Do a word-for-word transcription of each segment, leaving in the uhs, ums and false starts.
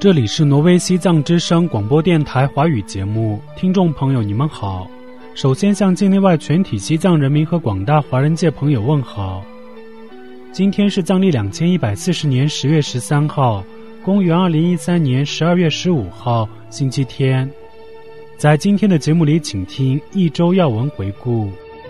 这里是挪威西藏之声广播电台华语节目，听众朋友你们好。首先向境内外全体西藏人民和广大华人界朋友问好。今天是藏历两千一百四十年十月十三号，公元二零一三年十二月十五号，星期天。在今天的节目里，请听一周要闻回顾。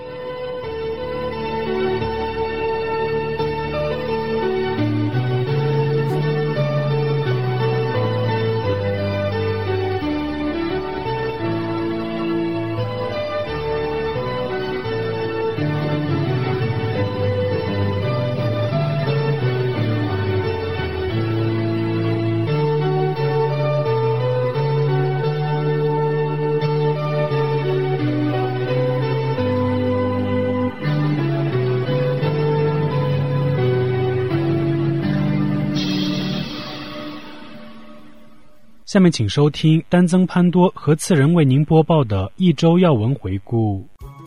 下面请收听丹增潘多和次人为您播报的一周要闻回顾。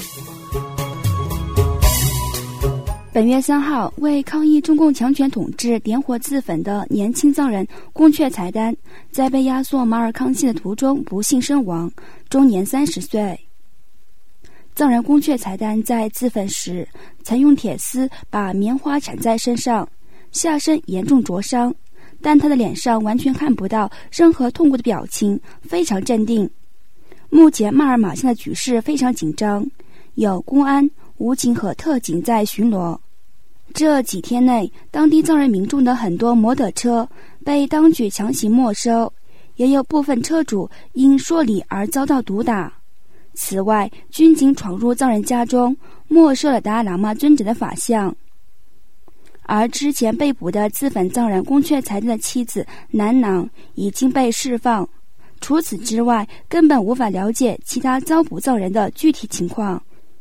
本月三号，为抗议中共强权统治点火自焚的年轻藏人宫阙才丹，在被押送马尔康县的途中不幸身亡，终年三十岁。藏人宫阙才丹在自焚时，曾用铁丝把棉花缠在身上，下身严重灼伤，但他的脸上完全看不到任何痛苦的表情，非常镇定。目前马尔马县的局势非常紧张，有公安、武警和特警在巡逻。这几天内，当地藏人民众的很多摩托车被当局强行没收，也有部分车主因说理而遭到毒打。此外，军警闯入藏人家中，没收了达赖喇嘛尊者的法像。而之前被捕的自焚藏人宫阙才丹的妻子南囊已经被释放。除此之外，根本无法了解其他遭捕藏人的具体情况。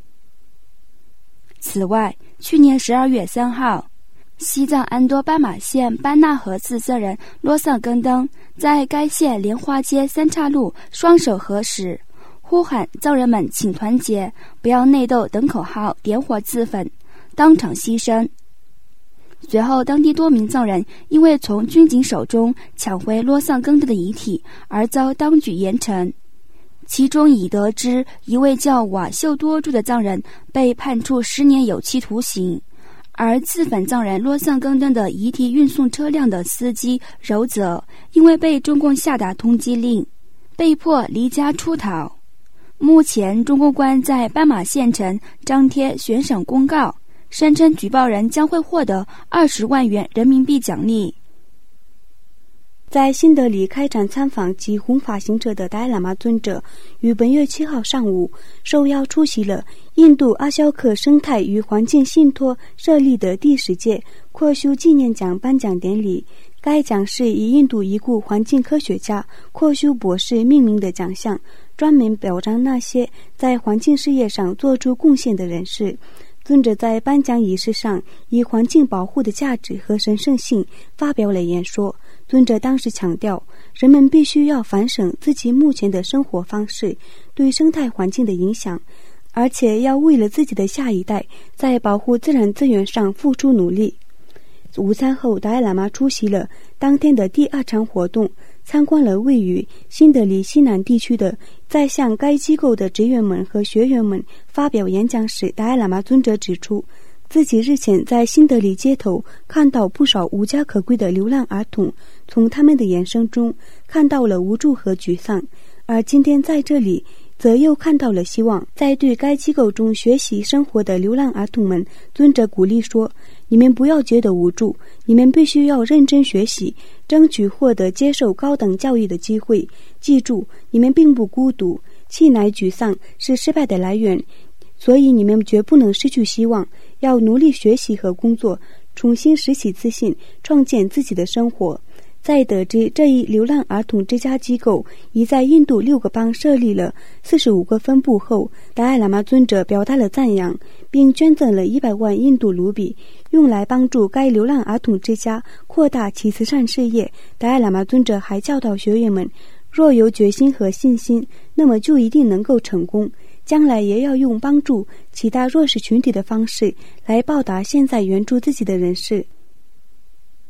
此外，去年十二月三号，西藏安多斑马县班纳河自僧人罗桑根登在该县莲花街三岔路双手合十，呼喊藏人们请团结，不要内斗等口号，点火自焚，当场牺牲。随后，当地多名藏人因为从军警手中抢回罗桑根登的遗体而遭当局严惩。其中已得知一位叫瓦秀多柱的藏人被判处十年有期徒刑，而自焚藏人罗桑根登的遗体运送车辆的司机柔泽因为被中共下达通缉令，被迫离家出逃。目前，中共官在斑马县城张贴悬赏公告，声称举报人将会获得二十万元人民币奖励。 在新德里开展参访及弘法行者的达赖喇嘛尊者于本月七号上午受邀出席了印度阿肖克生态与环境信托设立的第十届阔修纪念奖颁奖典礼。该奖是以印度已故环境科学家阔修博士命名的奖项，专门表彰那些在环境事业上做出贡献的人士。尊者在颁奖仪式上以环境保护的价值和神圣性发表了演说。尊者当时强调，人们必须要反省自己目前的生活方式对生态环境的影响，而且要为了自己的下一代在保护自然资源上付出努力。午餐后，达赖喇嘛出席了当天的第二场活动，参观了位于新德里西南地区的。在向该机构的职员们和学员们发表演讲时，达赖喇嘛尊者指出，自己日前在新德里街头看到不少无家可归的流浪儿童，从他们的眼神中看到了无助和沮丧，而今天在这里则又看到了希望。在对该机构中学习生活的流浪儿童们，尊者鼓励说，你们不要觉得无助，你们必须要认真学习，争取获得接受高等教育的机会。记住，你们并不孤独，气馁沮丧是失败的来源，所以你们绝不能失去希望，要努力学习和工作，重新拾起自信，创建自己的生活。在得知这一流浪儿童之家机构已在印度六个邦设立了四十五个分部后，达赖喇嘛尊者表达了赞扬，并捐赠了一百万印度卢比，用来帮助该流浪儿童之家扩大其慈善事业。达赖喇嘛尊者还教导学员们，若有决心和信心，那么就一定能够成功，将来也要用帮助其他弱势群体的方式来报答现在援助自己的人士。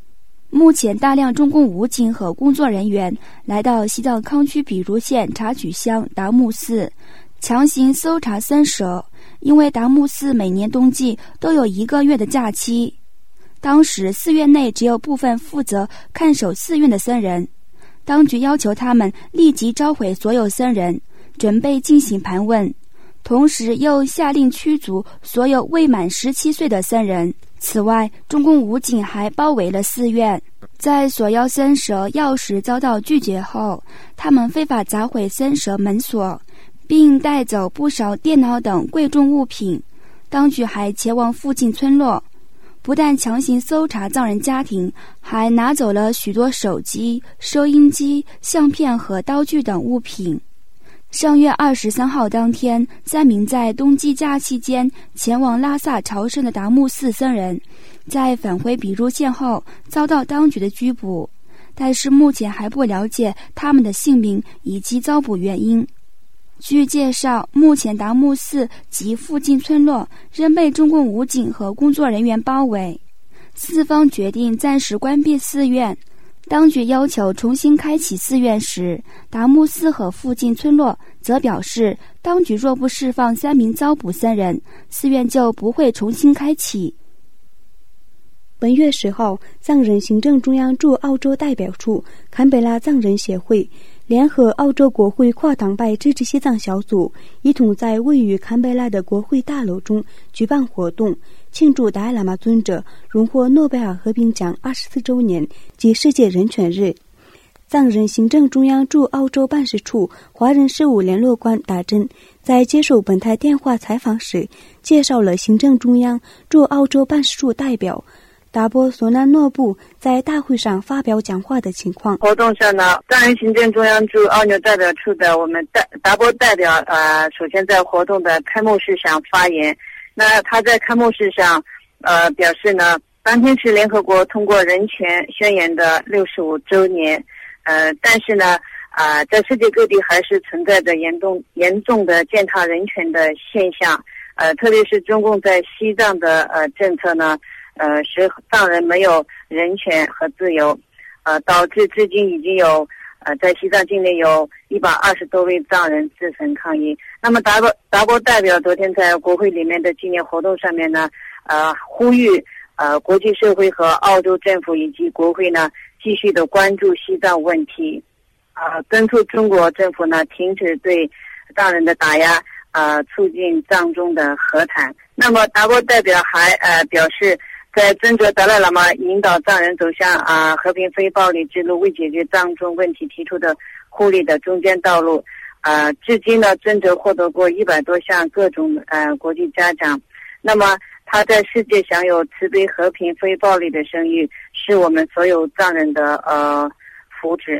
目前大量中共武警和工作人员来到西藏康区比如县茶曲乡达木寺，强行搜查僧舍，因为达木寺每年冬季都有一个月的假期。当时寺院内只有部分负责看守寺院的僧人，当局要求他们立即召回所有僧人，准备进行盘问，同时又下令驱逐所有未满十七岁的僧人。此外，中共武警还包围了寺院，在索要僧舍钥匙遭到拒绝后，他们非法砸毁僧舍门锁，并带走不少电脑等贵重物品。当局还前往附近村落，不但强行搜查藏人家庭，还拿走了许多手机、收音机、相片和刀具等物品。上月二十三号当天，三名在冬季假期间前往拉萨朝圣的达木寺僧人，在返回比如县后遭到当局的拘捕，但是目前还不了解他们的姓名以及遭捕原因。据介绍，目前达木寺及附近村落仍被中共武警和工作人员包围，寺方决定暂时关闭寺院。当局要求重新开启寺院时，达木寺和附近村落则表示，当局若不释放三名遭捕僧人，寺院就不会重新开启。 本月十号，藏人行政中央驻澳洲代表处、堪培拉藏人协会联合澳洲国会跨党派支持西藏小组，一同在位于堪培拉的国会大楼中举办活动，庆祝达赖喇嘛尊者荣获诺贝尔和平奖二十四周年及世界人权日。藏人行政中央驻澳洲办事处华人事务联络官达珍在接受本台电话采访时，介绍了行政中央驻澳洲办事处代表达波索纳诺布在大会上发表讲话的情况。 活动上呢，藏人行政中央驻澳纽代表处的我们代达波代表呃，首先在活动的开幕式上发言。那他在开幕式上呃表示呢，当天是联合国通过人权宣言的六十五周年，呃，但是呢，啊、呃，在世界各地还是存在着严重严重的践踏人权的现象，呃，特别是中共在西藏的呃政策呢。呃，使藏人没有人权和自由，呃，导致至今已经有呃在西藏境内有一百二十多位藏人自焚抗议。那么达波达波代表昨天在国会里面的纪念活动上面呢，呃，呼吁呃国际社会和澳洲政府以及国会呢继续的关注西藏问题，啊、呃，敦促中国政府呢停止对藏人的打压，呃，促进藏中的和谈。那么达波代表还呃表示，在尊者达赖喇嘛引导藏人走向啊、呃、和平非暴力之路，为解决藏中问题提出的互利的中间道路。呃，至今呢，尊者获得过一百多项各种呃国际嘉奖。那么他在世界享有慈悲、和平、非暴力的声誉，是我们所有藏人的呃福祉。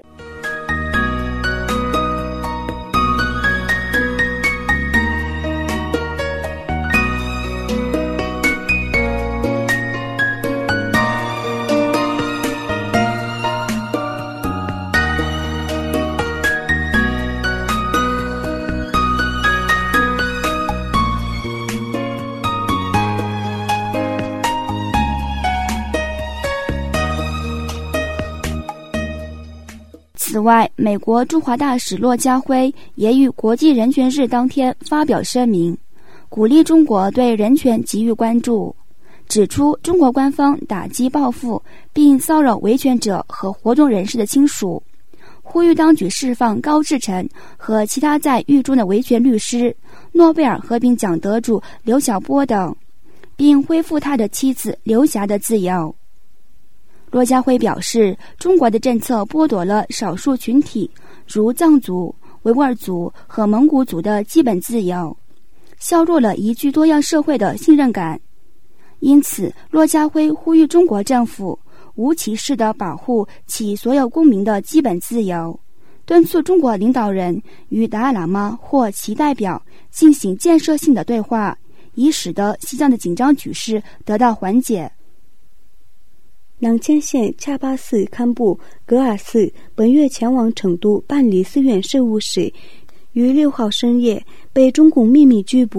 此外，美国驻华大使骆家辉也于国际人权日当天发表声明，鼓励中国对人权给予关注，指出中国官方打击报复并骚扰维权者和活动人士的亲属，呼吁当局释放高志成和其他在狱中的维权律师、诺贝尔和平奖得主刘晓波等，并恢复他的妻子刘霞的自由。骆家辉表示，中国的政策剥夺了少数群体如藏族、维吾尔族和蒙古族的基本自由，削弱了宜居多样社会的信任感。因此，骆家辉呼吁中国政府无歧视地保护其所有公民的基本自由，敦促中国领导人与达赖喇嘛或其代表进行建设性的对话，以使得西藏的紧张局势得到缓解。 朗谦县恰巴寺堪布格尔寺本月前往成都办理寺院事务时，于六号深夜被中共秘密拘捕，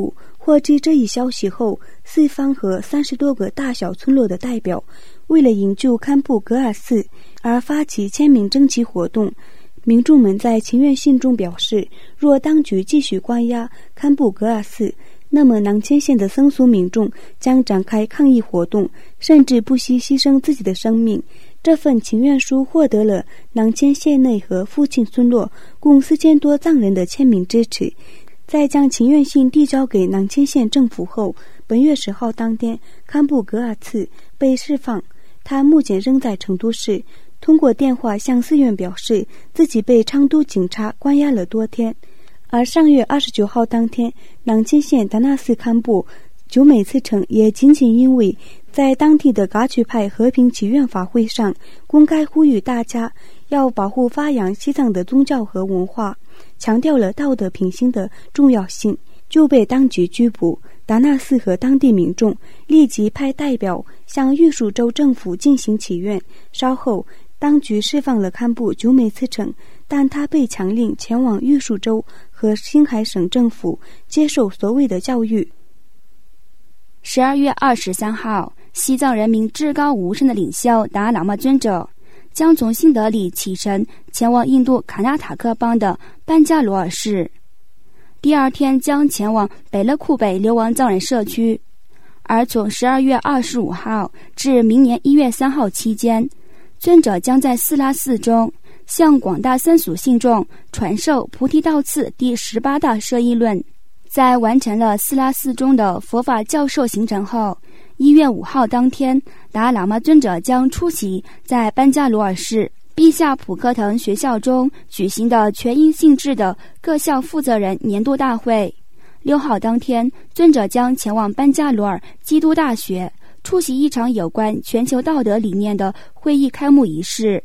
获知这一消息后，四方和三十多个大小村落的代表为了营救堪布格尔寺而发起签名征集活动。民众们在请愿信中表示，若当局继续关押堪布格尔寺，那么囊谦县的僧俗民众将展开抗议活动，甚至不惜牺牲自己的生命。这份请愿书获得了囊谦县内和附近村落共四千多藏人的签名支持。在将请愿信递交给囊谦县政府后，本月十号当天，堪布格尔次被释放，他目前仍在成都市。通过电话向寺院表示自己被昌都警察关押了多天。而上月二十九号当天，囊谦县达纳寺堪布久美次城也仅仅因为在当地的噶举派和平祈愿法会上公开呼吁大家要保护发扬西藏的宗教和文化，强调了道德品行的重要性，就被当局拘捕。达纳寺和当地民众立即派代表向玉树州政府进行祈愿。稍后当局释放了堪布久美次城，但他被强令前往玉树州和青海省政府接受所谓的教育。 十二月二十三号，西藏人民至高无上的领袖达喇嘛尊者将从新德里启程前往印度卡纳塔克邦的班加罗尔市，第二天将前往北勒库北流亡藏人社区。而从十二月二十五号至明年一月三号期间，尊者将在四拉寺中向广大僧俗信众传授菩提道次第十八大摄意论。在完成了四拉寺中的佛法教授行程后，一月五号当天，达喇嘛尊者将出席在班加罗尔市毕夏普克腾学校中举行的全因性质的各校负责人年度大会。六号当天，尊者将前往班加罗尔基督大学出席一场有关全球道德理念的会议开幕仪式。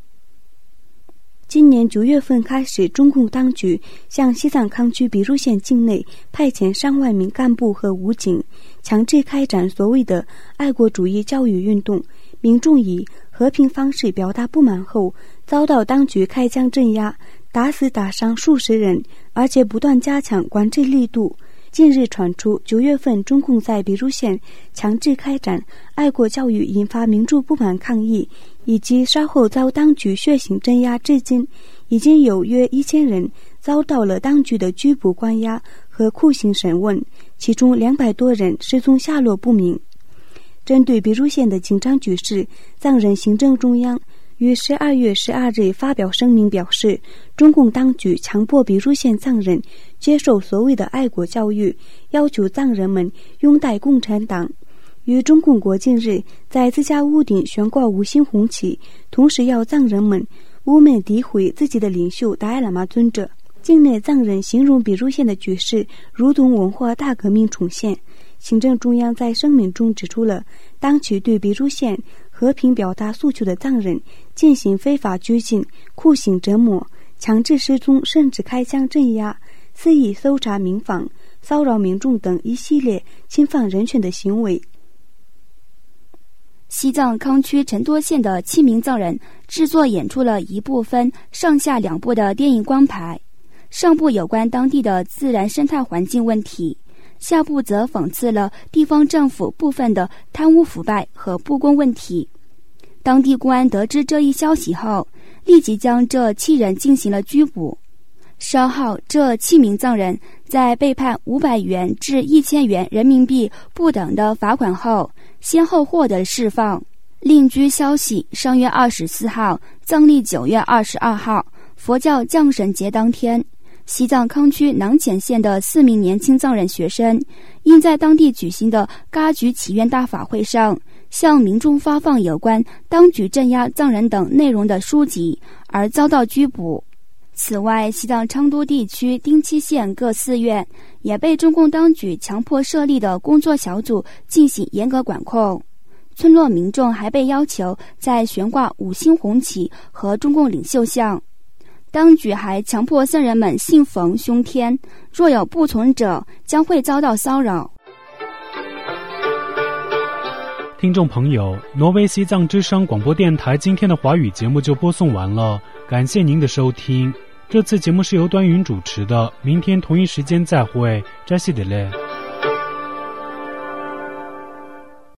今年九月份开始，中共当局向西藏康区比如县境内派遣上万名干部和武警，强制开展所谓的爱国主义教育运动。民众以和平方式表达不满后，遭到当局开枪镇压，打死打伤数十人，而且不断加强管制力度。近日传出，九月份中共在比如县强制开展爱国教育，引发民众不满抗议，以及稍后遭当局血腥镇压，至今已经有约一千人遭到了当局的拘捕、关押和酷刑审问，其中两百多人失踪下落不明。针对比如县的紧张局势，藏人行政中央于十二月十二日发表声明表示，中共当局强迫比如县藏人接受所谓的爱国教育，要求藏人们拥戴共产党。于中共国庆日在自家屋顶悬挂五星红旗，同时要藏人们污蔑诋毁自己的领袖达赖喇嘛尊者。境内藏人形容比如县的局势如同文化大革命重现。行政中央在声明中指出了，当局对比如县和平表达诉求的藏人进行非法拘禁、酷刑折磨、强制失踪，甚至开枪镇压、肆意搜查民房、骚扰民众等一系列侵犯人权的行为。 西藏康区成都县的七名藏人制作演出了一部分上下两部的电影光盘，上部有关当地的自然生态环境问题，下部则讽刺了地方政府部分的贪污腐败和不公问题。当地公安得知这一消息后，立即将这七人进行了拘捕。稍后，这七名藏人在被判五百元至一千元人民币不等的罚款后，先后获得释放。另据消息，上月二十四号，藏历九月二十二号，佛教降神节当天，西藏康区囊谦县的四名年轻藏人学生，因在当地举行的噶举祈愿大法会上向民众发放有关当局镇压藏人等内容的书籍，而遭到拘捕。此外，西藏昌都地区丁七县各寺院也被中共当局强迫设立的工作小组进行严格管控。村落民众还被要求在悬挂五星红旗和中共领袖像。当局还强迫僧人们信奉凶天，若有不从者将会遭到骚扰。 听众朋友，挪威西藏之声广播电台今天的华语节目就播送完了，感谢您的收听。这次节目是由端云主持的，明天同一时间再会，扎西德勒。